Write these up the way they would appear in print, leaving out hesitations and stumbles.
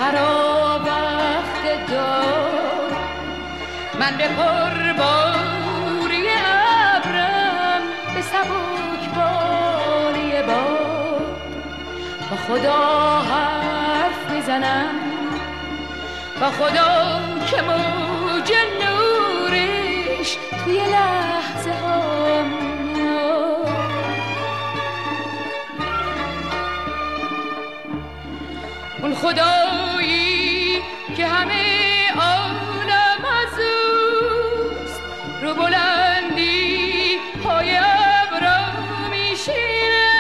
سحرا وقت دار من به پرباری ابرم به سبک باری باد با خدا حرف میزنم، با خدا که موج نورش توی لحظه ها میاد. اون خدایی که همه عالم از اوست، رو بلندی پای ابرا میشینه.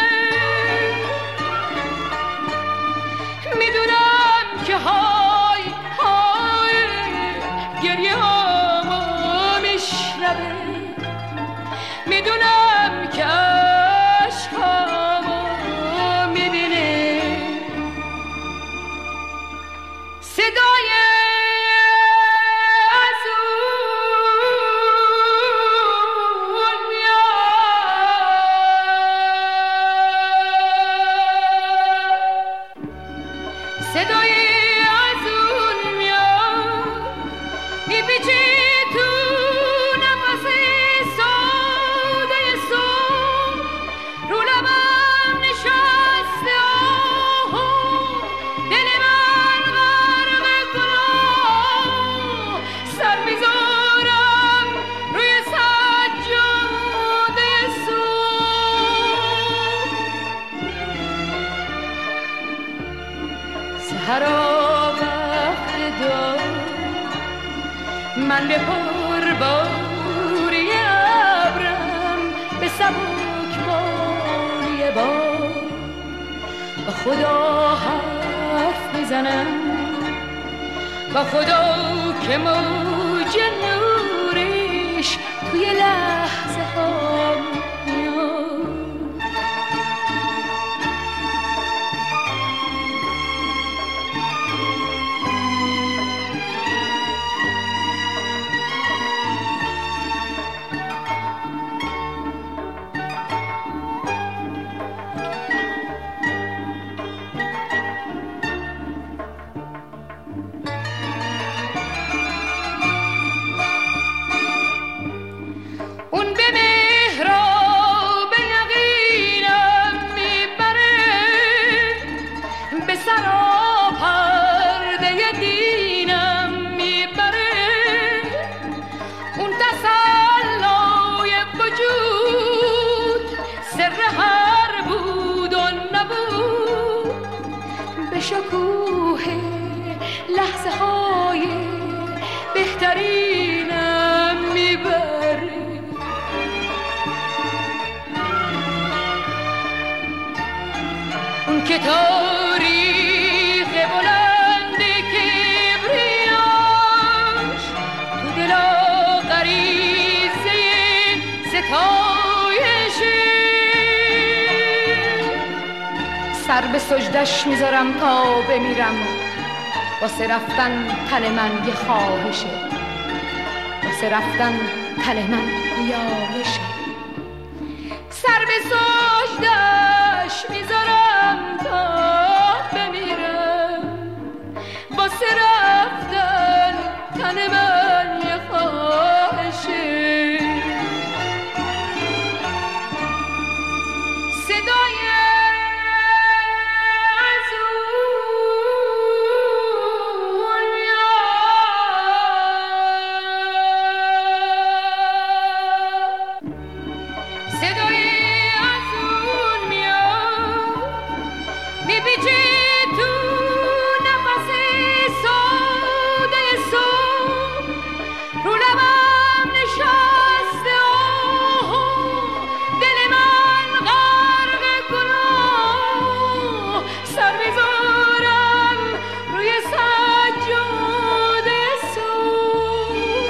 میدونم که های های گریه هامو میشنوه، میدونم که عشقامو میبینه. صدای از اون میاد، صدای از اون میاد، میپیچه تو نفس ساده صبح، رو لبم نشسته آهو، دل من غرق گناه، سر میذارم روی سجاده صبح. سحرا وقت دار من به پرباری ابرم به سبک باری باد با خدا حرف میزنم، با خدا که موج نورش توی لحظه ها میاد. اون به محراب یقینم میبره، به سراپرده دینم میبره. اون تسلای وجود سر هر بود و نبود، به شکوه لحظه های بهترینم میبره. اون که تاریخ بلند کبریاش تو دلا غریزه ستایشه، سر به سجدش میذارم تا بمیرم، واسه رفتن تن من یه خواهشه، واسه رفتن تن من نیایشه. سر به سجدش میذارم تا بمیرم، واسه رفتن تن من یه خواهشه. صدای از اون میاد، صدای از اون میاد، میپیچه تو نفس ساده صبح، رو لبم نشسته آهو، دل من غرق گناه، سر میذارم روی سجاده صبح.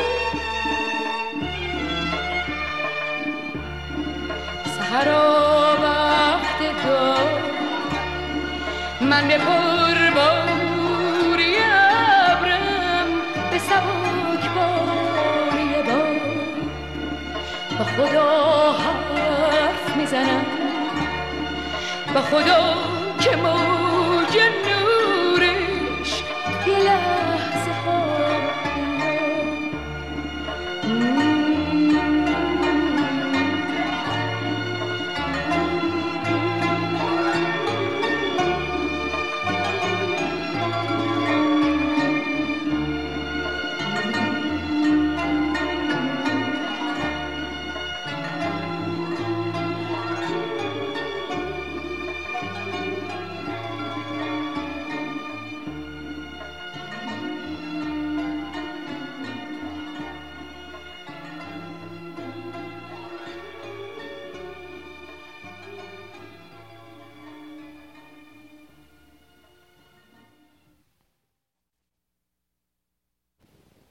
سحرا وقت دار من به پرباری ابرم به سبک باری باد با خدا حرف میزنم، با خدا که